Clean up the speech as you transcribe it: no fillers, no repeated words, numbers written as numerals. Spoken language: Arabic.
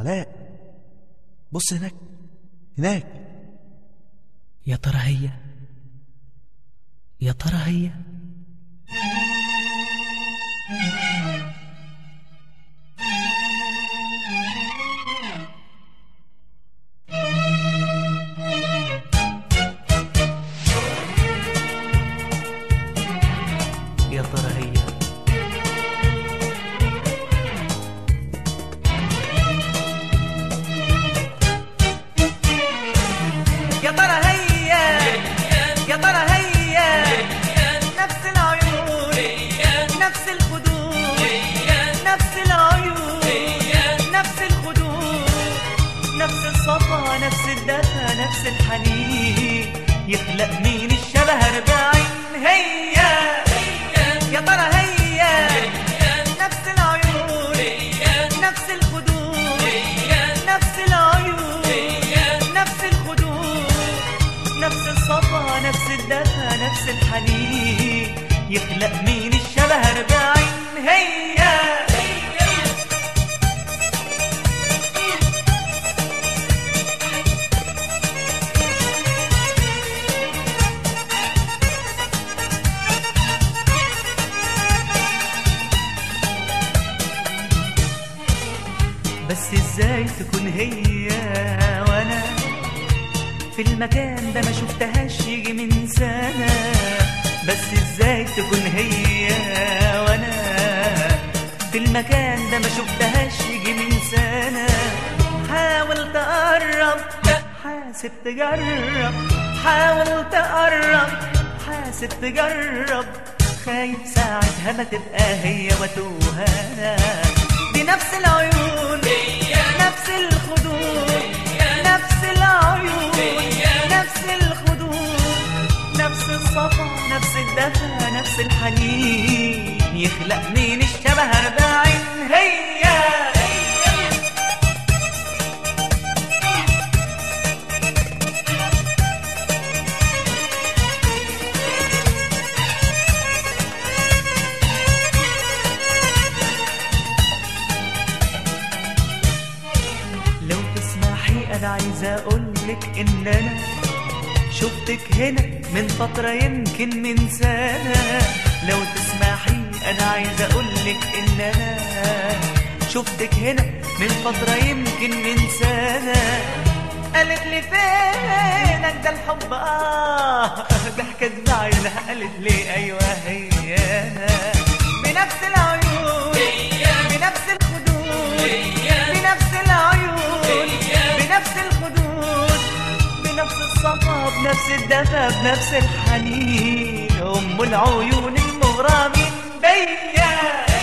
علاء، بص هناك هناك. يا ترى هي، يا ترى هي. يا ترى هي، يا ترى هي، يا ترى هي نفس العيون، نفس الخدود، نفس العيون، نفس الخدود، نفس الصفا، نفس الدفا، نفس الحنين. يخلق مين الشبه 40؟ هي يا ترى هي نفس العيون، نفس الخدود، نفس العيون، نفس الخدود، نفس الصفا، نفس الدفا، نفس الحنين. يخلق مين الشبه 40؟ هي بس ازاي تكون هي وانا في المكان ده ما شفتهاش يجي من سنة؟ بس ازاي تكون هي وانا في المكان ده ما شفتهاش يجي من سنة؟ حاول تقرب، حاسب تجرب، حاول تقرب، حاسب تجرب. خايف ساعتها ما تبقى هي وتوه انا. دي نفس العيون، نفس الخدود، نفس العيون، نفس الخدود، نفس الصفا، نفس الدفا، نفس الحنين. يخلق مين الشبه 40؟ هي أنا عايزة أقولك إن أنا شفتك هنا من فترة يمكن من سنة. لو تسمحي أنا عايزة أقولك إن أنا شفتك هنا من فترة يمكن من سنة. قالت لي فينك ده الحب ضحكت بعينها قالت لي أيوة هي أنا. بنفس العيون، بنفس الخدود، بنفس العيون، بنفس الخدود، بنفس الصفا، بنفس الدفا، بنفس الحنين. أم العيون المغرمين بيا.